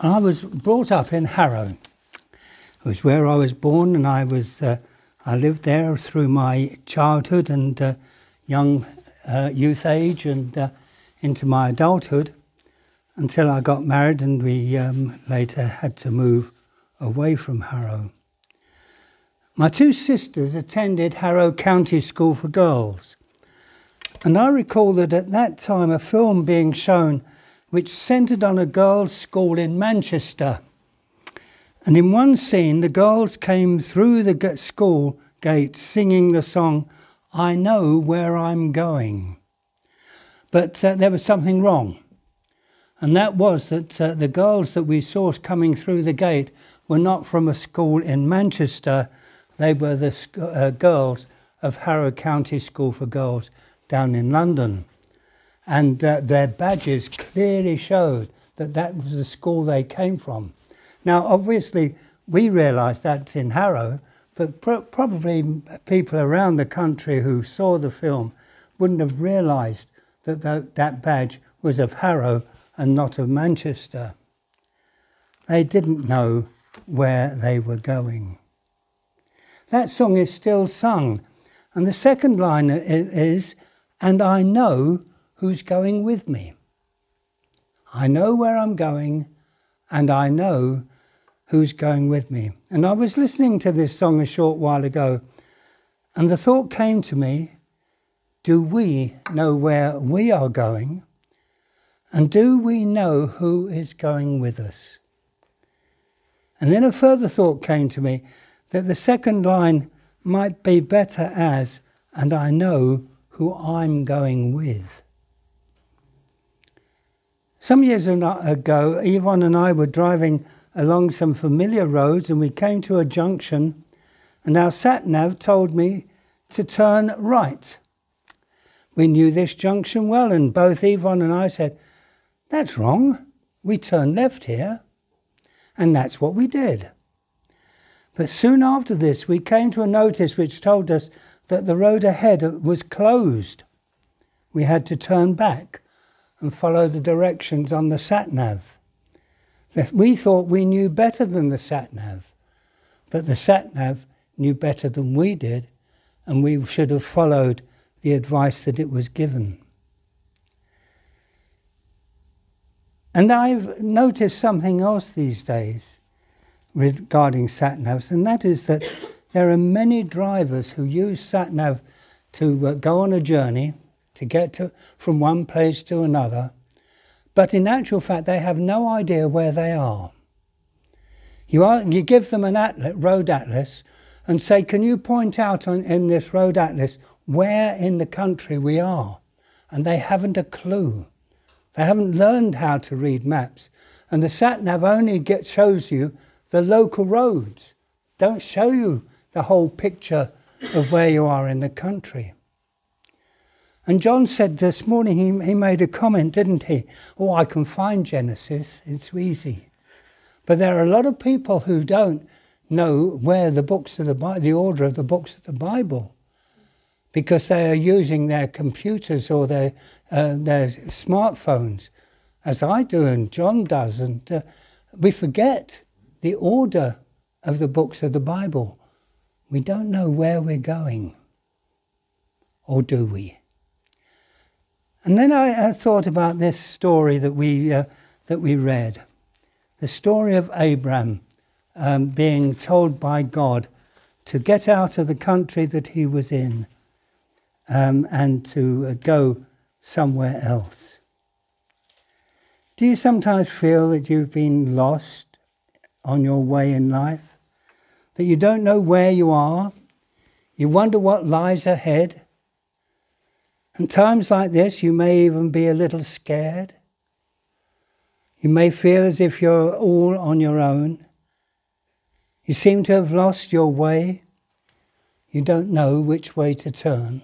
I was brought up in Harrow. It was where I was born, and I lived there through my childhood and young youth age and into my adulthood until I got married, and we later had to move away from Harrow. My two sisters attended Harrow County School for Girls, and I recall that at that time a film being shown which centred on a girls' school in Manchester. And in one scene, the girls came through the school gate singing the song, "I Know Where I'm Going." But there was something wrong. And that was that the girls that we saw coming through the gate were not from a school in Manchester. They were the girls of Harrow County School for Girls down in London. And their badges clearly showed that that was the school they came from. Now, obviously, we realised that in Harrow, but probably people around the country who saw the film wouldn't have realised that that badge was of Harrow and not of Manchester. They didn't know where they were going. That song is still sung, and the second line is, "And I know who's going with me." I know where I'm going, and I know who's going with me. And I was listening to this song a short while ago, and the thought came to me, do we know where we are going? And do we know who is going with us? And then a further thought came to me that the second line might be better as, "And I know who I'm going with." Some years ago, Yvonne and I were driving along some familiar roads, and we came to a junction, and our sat-nav told me to turn right. We knew this junction well, and both Yvonne and I said, "That's wrong. We turn left here." And that's what we did. But soon after this, we came to a notice which told us that the road ahead was closed. We had to turn back and follow the directions on the sat-nav. We thought we knew better than the sat-nav, but the sat-nav knew better than we did, and we should have followed the advice that it was given. And I've noticed something else these days regarding sat-navs, and that is that there are many drivers who use sat-nav to go on a journey, to get from one place to another, but in actual fact they have no idea where they are. You give them an road atlas and say, "Can you point out in this road atlas where in the country we are?" And they haven't a clue. They haven't learned how to read maps. And the sat-nav only shows you the local roads, don't show you the whole picture of where you are in the country. And John said this morning, he made a comment, didn't he? "Oh, I can find Genesis, it's easy." But there are a lot of people who don't know where the books of the order of the books of the Bible, because they are using their computers or their smartphones, as I do and John does, and we forget the order of the books of the Bible. We don't know where we're going, or do we? And then I thought about this story that we read, the story of Abraham being told by God to get out of the country that he was in and to go somewhere else. Do you sometimes feel that you've been lost on your way in life? That you don't know where you are? You wonder what lies ahead? And times like this, you may even be a little scared. You may feel as if you're all on your own. You seem to have lost your way. You don't know which way to turn.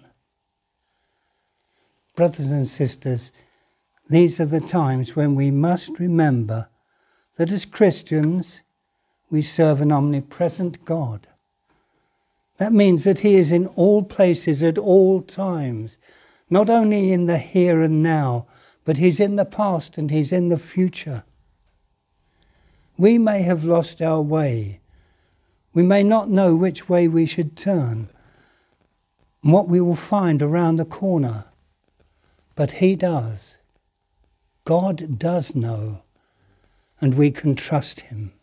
Brothers and sisters, these are the times when we must remember that as Christians, we serve an omnipresent God. That means that he is in all places at all times, not only in the here and now, but he's in the past and he's in the future. We may have lost our way. We may not know which way we should turn and what we will find around the corner. But he does. God does know, and we can trust him.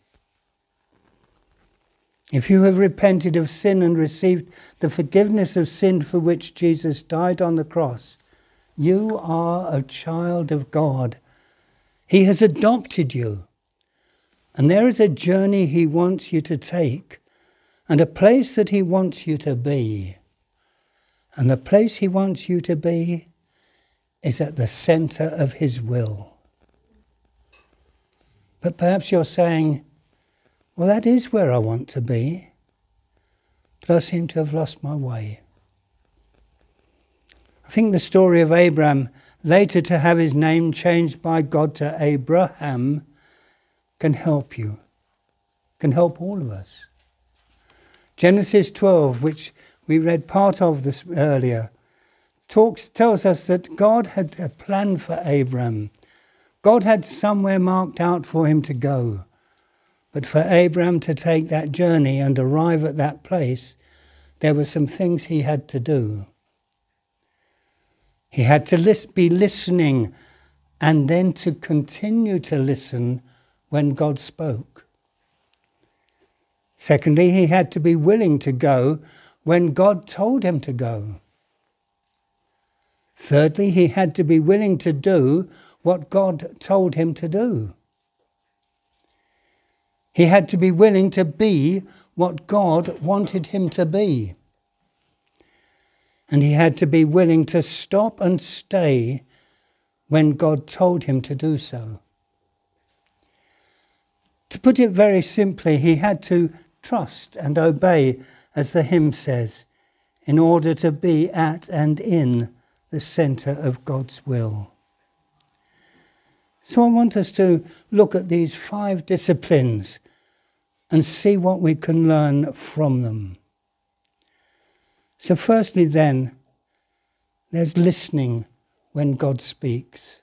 If you have repented of sin and received the forgiveness of sin for which Jesus died on the cross, you are a child of God. He has adopted you. And there is a journey he wants you to take, and a place that he wants you to be. And the place he wants you to be is at the centre of his will. But perhaps you're saying, well, that is where I want to be, but I seem to have lost my way. I think the story of Abraham, later to have his name changed by God to Abraham, can help you, can help all of us. Genesis 12, which we read part of this earlier, tells us that God had a plan for Abraham. God had somewhere marked out for him to go. But for Abraham to take that journey and arrive at that place, there were some things he had to do. He had to be listening and then to continue to listen when God spoke. Secondly, he had to be willing to go when God told him to go. Thirdly, he had to be willing to do what God told him to do. He had to be willing to be what God wanted him to be. And he had to be willing to stop and stay when God told him to do so. To put it very simply, he had to trust and obey, as the hymn says, in order to be at and in the centre of God's will. So I want us to look at these 5 disciplines and see what we can learn from them. So firstly then, there's listening when God speaks.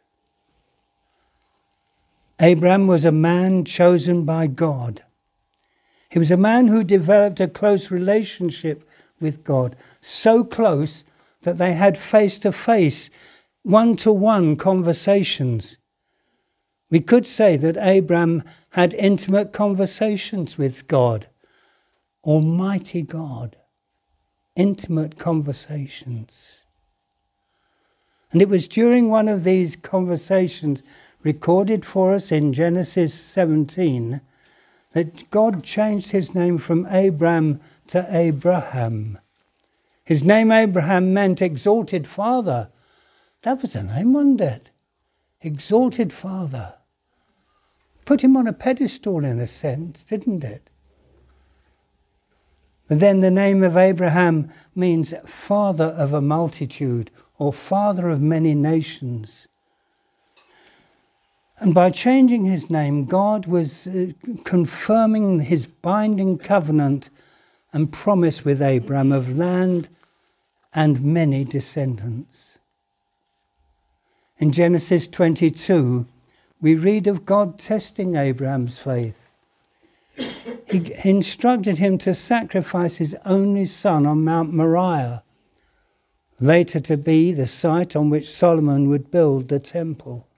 Abraham was a man chosen by God. He was a man who developed a close relationship with God, so close that they had face-to-face, one-to-one conversations. We could say that Abraham had intimate conversations with God, Almighty God, intimate conversations. And it was during one of these conversations recorded for us in Genesis 17 that God changed his name from Abram to Abraham. His name Abraham meant exalted father. That was a name, wasn't it? Exalted father. Put him on a pedestal in a sense, didn't it? But then the name of Abraham means father of a multitude or father of many nations. And by changing his name, God was confirming his binding covenant and promise with Abraham of land and many descendants. In Genesis 22, we read of God testing Abraham's faith. He instructed him to sacrifice his only son on Mount Moriah, later to be the site on which Solomon would build the temple.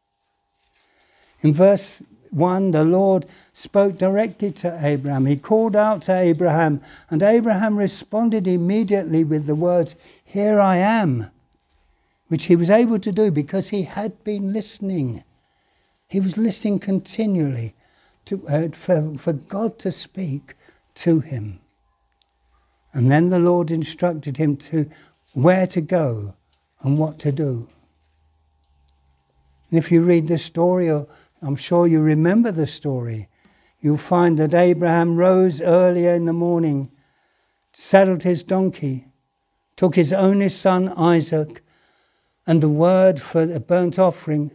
In verse 1, the Lord spoke directly to Abraham. He called out to Abraham, and Abraham responded immediately with the words, "Here I am," which he was able to do because he had been listening. He was listening continually for God to speak to him. And then the Lord instructed him to where to go and what to do. And if you read the story, or I'm sure you remember the story, you'll find that Abraham rose earlier in the morning, saddled his donkey, took his only son Isaac, and the wood for the burnt offering,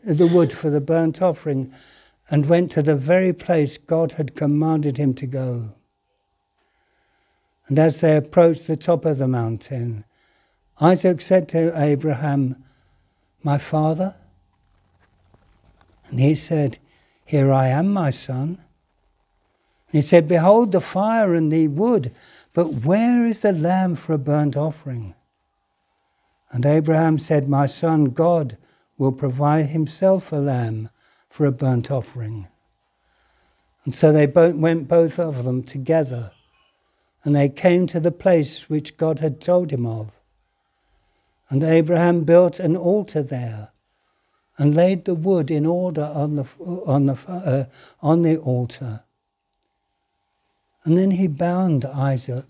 and went to the very place God had commanded him to go. And as they approached the top of the mountain, Isaac said to Abraham, "My father?" And he said, "Here I am, my son." He said, behold the fire and the wood, but where is the lamb for a burnt offering? And Abraham said, my son, God will provide himself a lamb for a burnt offering. And so they went both of them together, and they came to the place which God had told him of. And Abraham built an altar there, and laid the wood in order on the altar. And then he bound Isaac,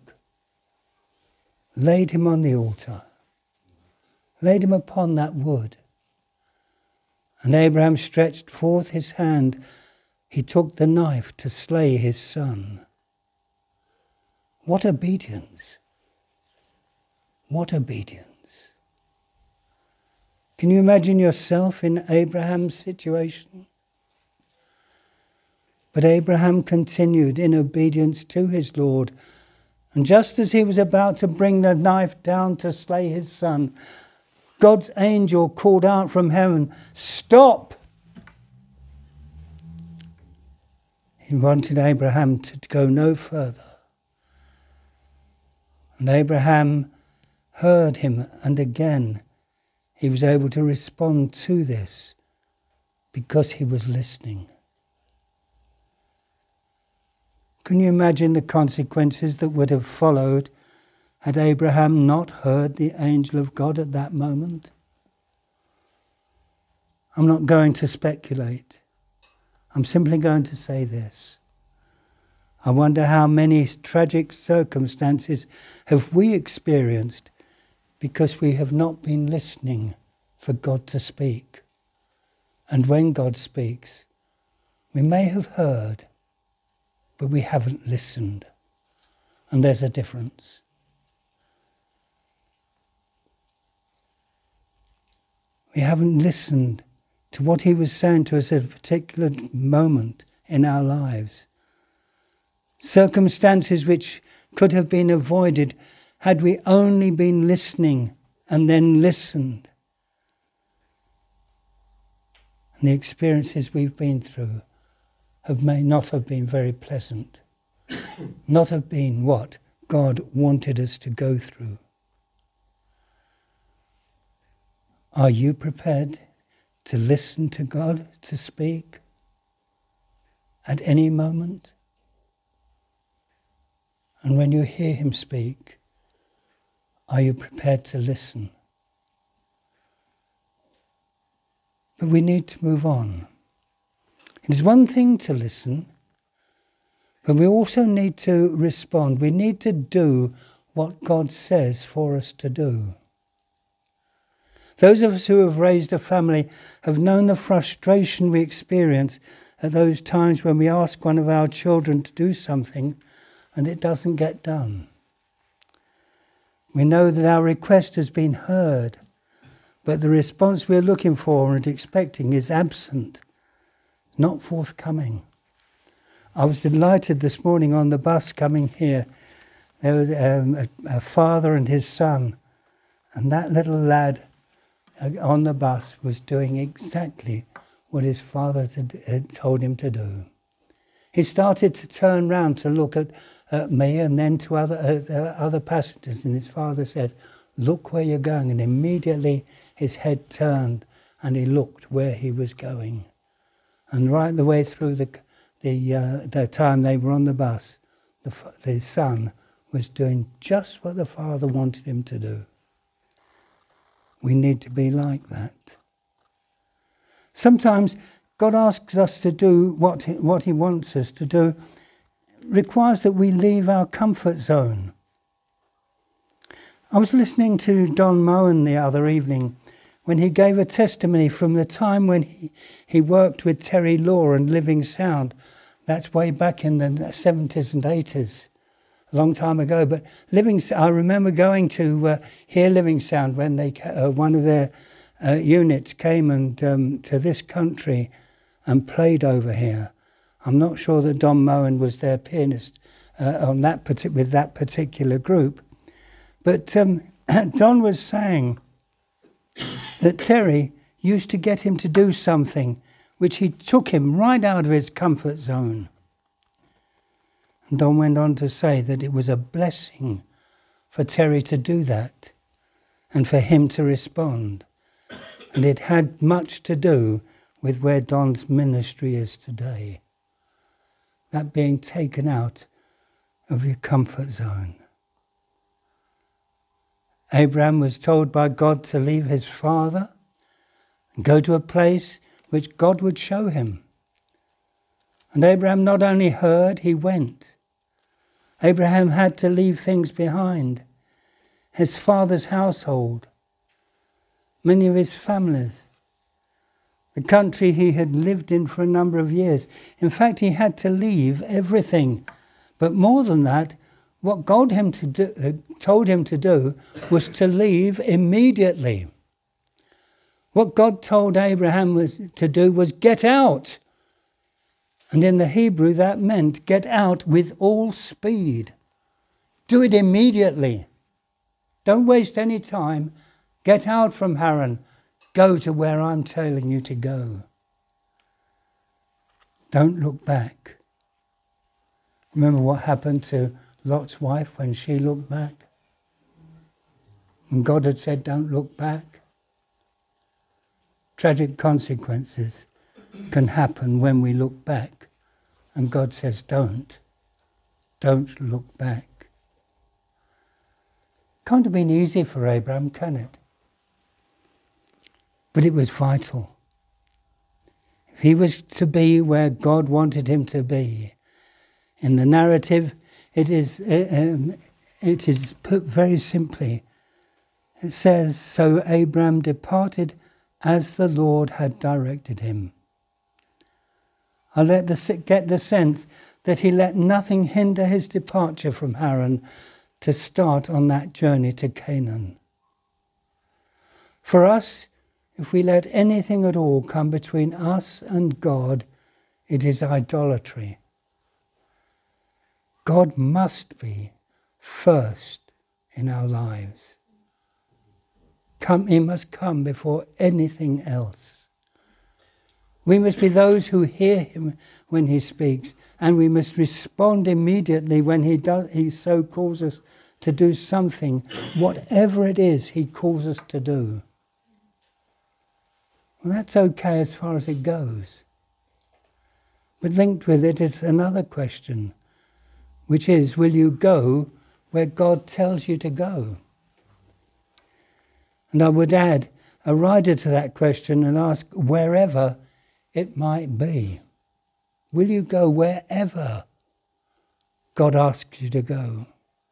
laid him on the altar, laid him upon that wood. And Abraham stretched forth his hand. He took the knife to slay his son. What obedience! What obedience! Can you imagine yourself in Abraham's situation? But Abraham continued in obedience to his Lord. And just as he was about to bring the knife down to slay his son, God's angel called out from heaven, stop! He wanted Abraham to go no further. And Abraham heard him, and again he was able to respond to this because he was listening. Can you imagine the consequences that would have followed had Abraham not heard the angel of God at that moment? I'm not going to speculate. I'm simply going to say this. I wonder how many tragic circumstances have we experienced because we have not been listening for God to speak. And when God speaks, we may have heard, but we haven't listened. And there's a difference. We haven't listened to what he was saying to us at a particular moment in our lives. Circumstances which could have been avoided had we only been listening and then listened. And the experiences we've been through may not have been very pleasant, not have been what God wanted us to go through. Are you prepared to listen to God to speak at any moment? And when you hear him speak, are you prepared to listen? But we need to move on. It is one thing to listen, but we also need to respond. We need to do what God says for us to do. Those of us who have raised a family have known the frustration we experience at those times when we ask one of our children to do something and it doesn't get done. We know that our request has been heard, but the response we're looking for and expecting is absent, not forthcoming. I was delighted this morning on the bus coming here. There was a father and his son, and that little lad on the bus was doing exactly what his father had told him to do. He started to turn round to look at me and then to other passengers, and his father said, "Look where you're going," and immediately his head turned and he looked where he was going. And right the way through the time they were on the bus, the son was doing just what the father wanted him to do. We need to be like that. Sometimes God asks us to do what he wants us to do, requires that we leave our comfort zone. I was listening to Don Moen the other evening when he gave a testimony from the time when he worked with Terry Law and Living Sound. That's way back in the 70s and 80s. A long time ago, but I remember going to hear Living Sound when they one of their units came and to this country and played over here. I'm not sure that Don Moen was their pianist with that particular group, but Don was saying that Terry used to get him to do something which he took him right out of his comfort zone. And Don went on to say that it was a blessing for Terry to do that and for him to respond. And it had much to do with where Don's ministry is today. That being taken out of your comfort zone. Abraham was told by God to leave his father and go to a place which God would show him. And Abraham not only heard, he went. Abraham had to leave things behind. His father's household, many of his families, the country he had lived in for a number of years. In fact, he had to leave everything. But more than that, what God told him to do was to leave immediately. What God told Abraham to do was get out. And in the Hebrew, that meant get out with all speed. Do it immediately. Don't waste any time. Get out from Haran. Go to where I'm telling you to go. Don't look back. Remember what happened to Lot's wife when she looked back? And God had said, don't look back. Tragic consequences can happen when we look back. And God says, don't look back. Can't have been easy for Abraham, can it? But it was vital. If he was to be where God wanted him to be, in the narrative, it is put very simply. It says, so Abraham departed as the Lord had directed him. I get the sense that he let nothing hinder his departure from Haran to start on that journey to Canaan. For us, if we let anything at all come between us and God, it is idolatry. God must be first in our lives. He must come before anything else. We must be those who hear him when he speaks, and we must respond immediately when he so calls us to do something, whatever it is he calls us to do. Well, that's okay as far as it goes. But linked with it is another question, which is, will you go where God tells you to go? And I would add a rider to that question and ask, wherever it might be. Will you go wherever God asks you to go?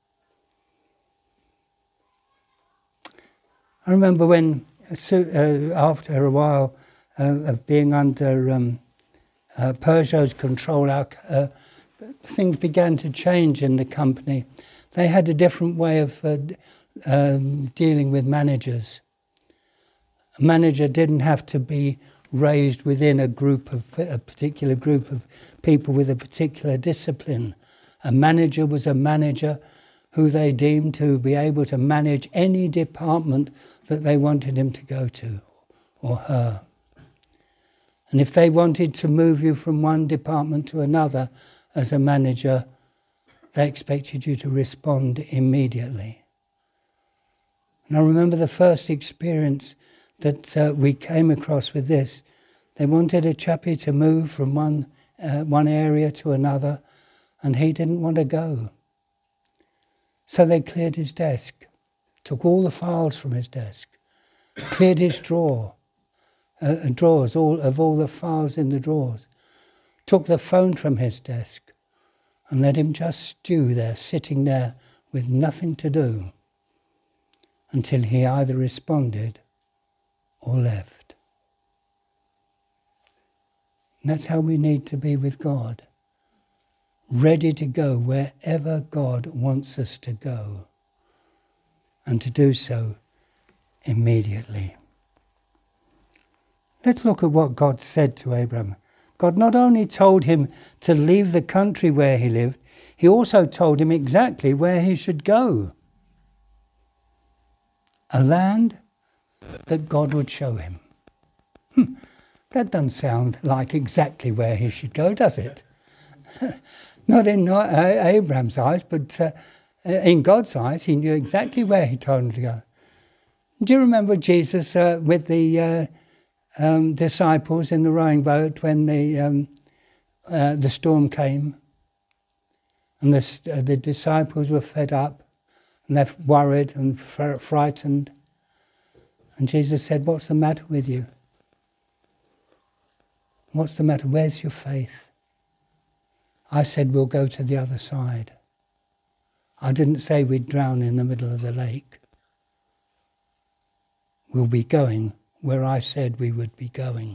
I remember when, after a while of being under Peugeot's control, things began to change in the company. They had a different way of dealing with managers. A manager didn't have to be raised within a particular group of people with a particular discipline. A manager was a manager who they deemed to be able to manage any department that they wanted him to go to, or her. And if they wanted to move you from one department to another as a manager, they expected you to respond immediately. And I remember the first experience that we came across with this. They wanted a chappie to move from one area to another, and he didn't want to go. So they cleared his desk, took all the files from his desk, cleared his drawers, all the files in the drawers, took the phone from his desk, and let him just stew there, sitting there with nothing to do, until he either responded or left. And that's how we need to be with God. Ready to go wherever God wants us to go, and to do so immediately. Let's look at what God said to Abraham. God not only told him to leave the country where he lived, he also told him exactly where he should go. A land that God would show him. That doesn't sound like exactly where he should go, does it? Not in Abraham's eyes, but in God's eyes, he knew exactly where he told him to go. Do you remember Jesus with the disciples in the rowing boat when the storm came? And the disciples were fed up and they're worried and frightened. And Jesus said, "What's the matter with you? What's the matter? Where's your faith?" I said, "We'll go to the other side." I didn't say we'd drown in the middle of the lake. We'll be going where I said we would be going.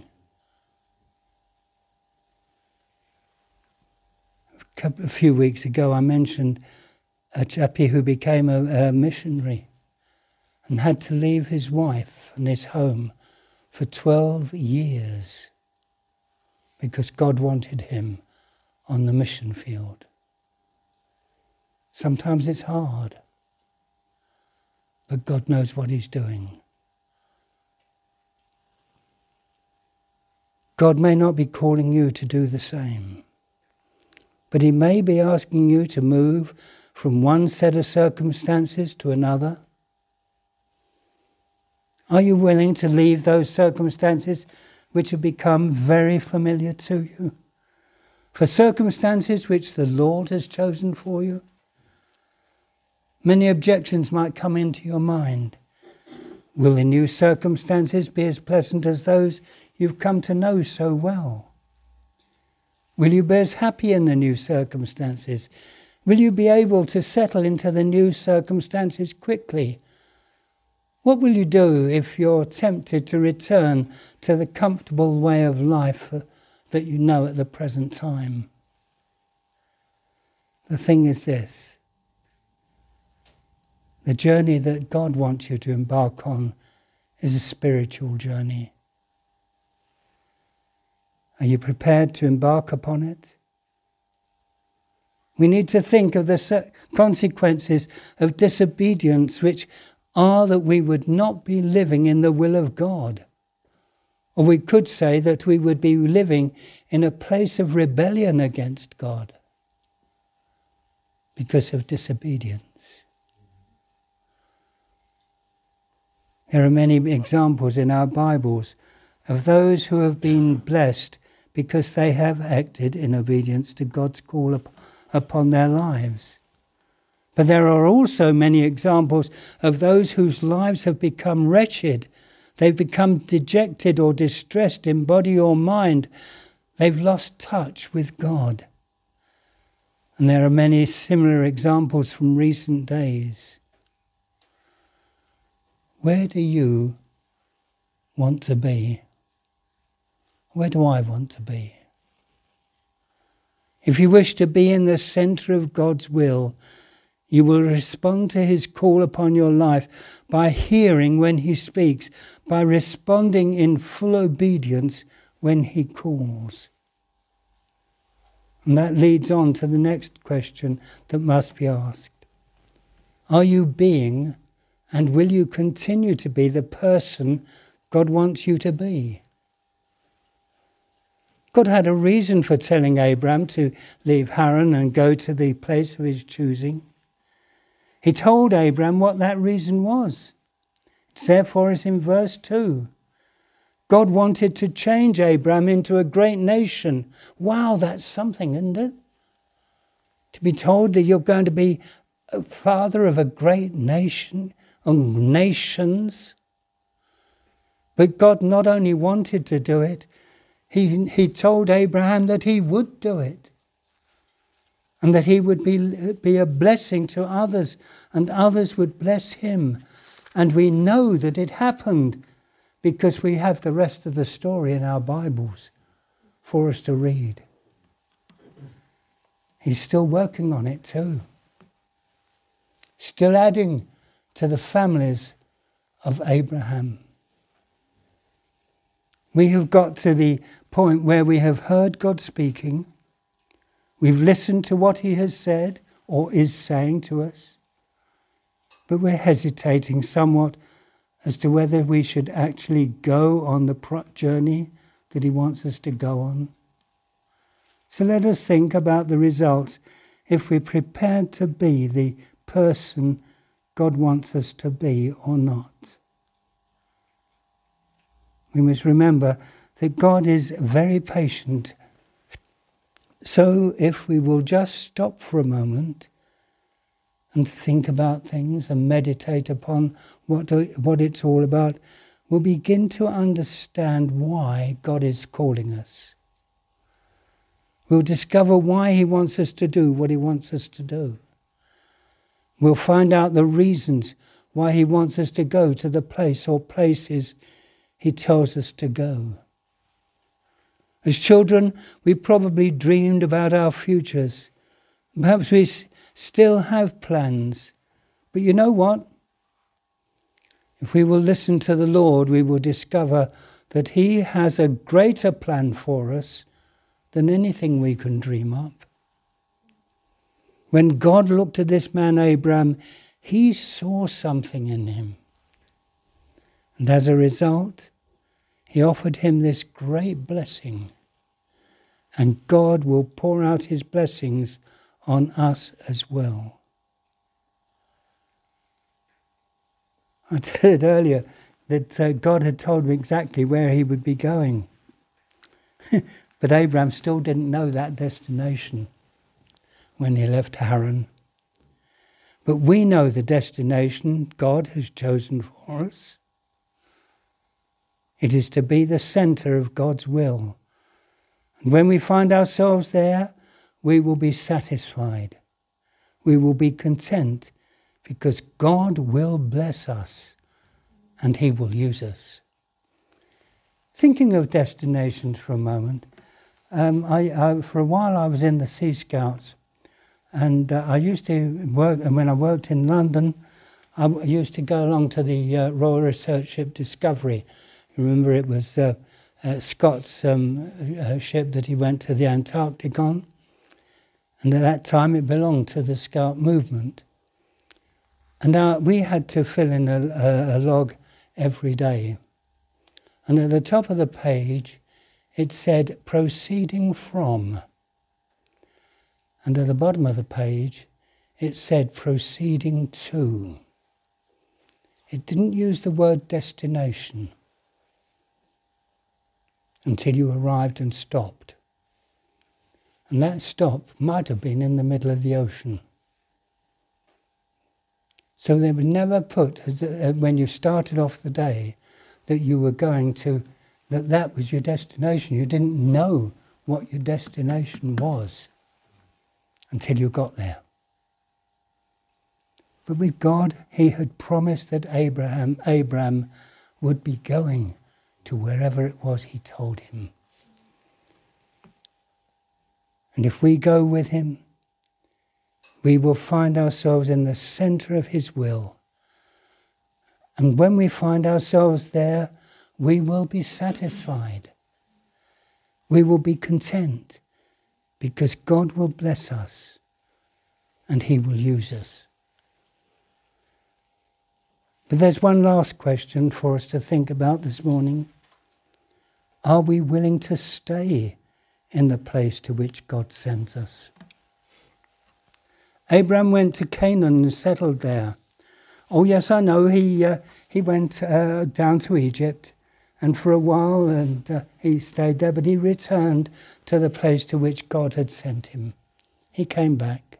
A few weeks ago I mentioned a chappie who became a missionary and had to leave his wife and his home for 12 years because God wanted him on the mission field. Sometimes it's hard, but God knows what he's doing. God may not be calling you to do the same, but he may be asking you to move from one set of circumstances to another. Are you willing to leave those circumstances which have become very familiar to you for circumstances which the Lord has chosen for you? Many objections might come into your mind. Will the new circumstances be as pleasant as those you've come to know so well? Will you be as happy in the new circumstances? Will you be able to settle into the new circumstances quickly? What will you do if you're tempted to return to the comfortable way of life that you know at the present time? The thing is this. The journey that God wants you to embark on is a spiritual journey. Are you prepared to embark upon it? We need to think of the consequences of disobedience, which are that we would not be living in the will of God. Or we could say that we would be living in a place of rebellion against God because of disobedience. There are many examples in our Bibles of those who have been blessed because they have acted in obedience to God's call upon their lives. But there are also many examples of those whose lives have become wretched. They've become dejected or distressed in body or mind. They've lost touch with God. And there are many similar examples from recent days. Where do you want to be? Where do I want to be? If you wish to be in the centre of God's will, you will respond to his call upon your life by hearing when he speaks, by responding in full obedience when he calls. And that leads on to the next question that must be asked. Are you being and will you continue to be the person God wants you to be? God had a reason for telling Abraham to leave Haran and go to the place of his choosing. He told Abraham what that reason was. Therefore, it's in verse 2. God wanted to change Abraham into a great nation. Wow, that's something, isn't it? To be told that you're going to be a father of a great nation, of nations. But God not only wanted to do it, he told Abraham that he would do it. And that he would be a blessing to others, and others would bless him. And we know that it happened because we have the rest of the story in our Bibles for us to read. He's still working on it too. Still adding to the families of Abraham. We have got to the point where we have heard God speaking. We've listened to what he has said or is saying to us, but we're hesitating somewhat as to whether we should actually go on the journey that he wants us to go on. So let us think about the results if we're prepared to be the person God wants us to be or not. We must remember that God is very patient. So if we will just stop for a moment and think about things and meditate upon what it's all about, we'll begin to understand why God is calling us. We'll discover why he wants us to do what he wants us to do. We'll find out the reasons why he wants us to go to the place or places he tells us to go. As children, we probably dreamed about our futures. Perhaps we still have plans. But you know what? If we will listen to the Lord, we will discover that he has a greater plan for us than anything we can dream up. When God looked at this man Abraham, he saw something in him. And as a result, he offered him this great blessing. And God will pour out his blessings on us as well. I said earlier that God had told me exactly where he would be going. But Abraham still didn't know that destination when he left Haran. But we know the destination God has chosen for us. It is to be the centre of God's will. And when we find ourselves there, we will be satisfied. We will be content because God will bless us and he will use us. Thinking of destinations for a moment, for a while I was in the Sea Scouts, and I used to work, and when I worked in London, I used to go along to the Royal Research Ship Discovery. Remember, it was Scott's ship that he went to the Antarctic on, and at that time it belonged to the Scout movement. And we had to fill in a log every day. And at the top of the page, it said, proceeding from. And at the bottom of the page, it said, proceeding to. It didn't use the word destination until you arrived and stopped. And that stop might have been in the middle of the ocean. So they would never put, when you started off the day, that you were going to, that was your destination. You didn't know what your destination was until you got there. But with God, he had promised that Abraham would be going to wherever it was he told him. And if we go with him, we will find ourselves in the centre of his will. And when we find ourselves there, we will be satisfied. We will be content because God will bless us and he will use us. But there's one last question for us to think about this morning. Are we willing to stay in the place to which God sends us? Abraham went to Canaan and settled there. Oh yes, I know, he went down to Egypt, and for a while he stayed there, but he returned to the place to which God had sent him. He came back.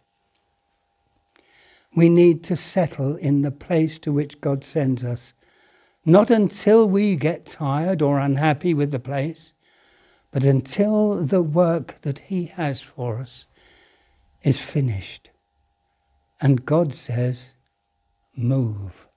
We need to settle in the place to which God sends us, not until we get tired or unhappy with the place, but until the work that he has for us is finished. And God says, move.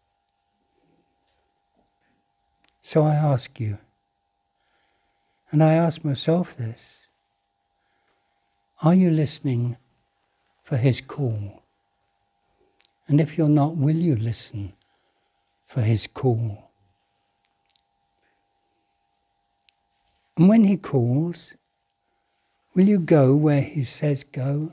So I ask you, and I ask myself this, are you listening for his call? And if you're not, will you listen for his call? And when he calls, will you go where he says go?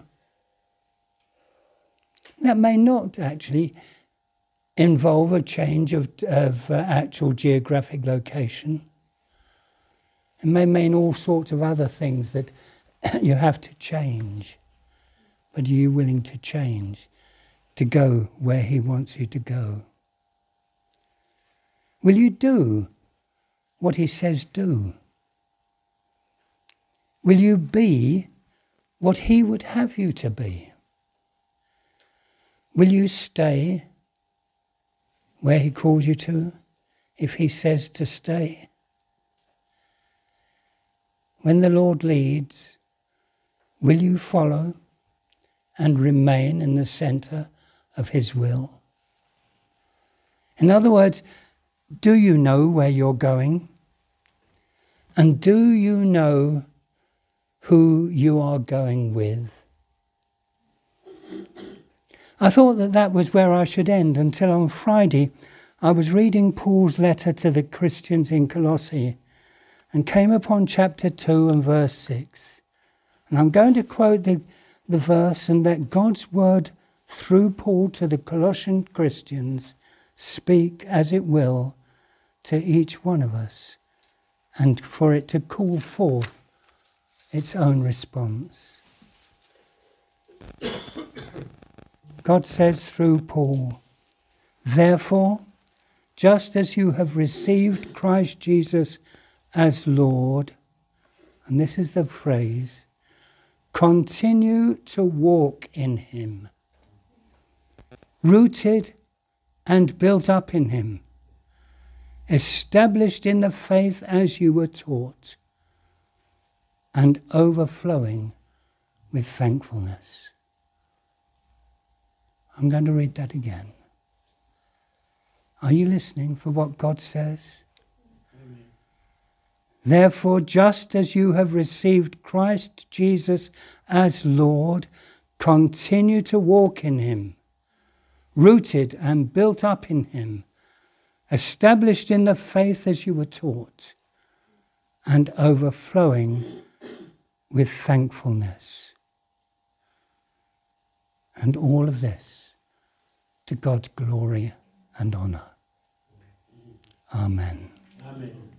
That may not actually involve a change of actual geographic location. It may mean all sorts of other things that You have to change. But are you willing to change, to go where he wants you to go? Will you do what he says do? Will you be what he would have you to be? Will you stay where he calls you to if he says to stay? When the Lord leads, will you follow and remain in the centre of his will? In other words, do you know where you're going? And do you know who you are going with? I thought that was where I should end until on Friday I was reading Paul's letter to the Christians in Colossae and came upon chapter 2 and verse 6. And I'm going to quote the verse and let God's word through Paul to the Colossian Christians speak as it will to each one of us, and for it to call forth its own response. God says through Paul, "Therefore, just as you have received Christ Jesus as Lord," and this is the phrase, "continue to walk in him, rooted and built up in him, established in the faith as you were taught, and overflowing with thankfulness." I'm going to read that again. Are you listening for what God says? Amen. "Therefore, just as you have received Christ Jesus as Lord, continue to walk in him, rooted and built up in him, established in the faith as you were taught, and overflowing with thankfulness." And all of this to God's glory and honour. Amen. Amen.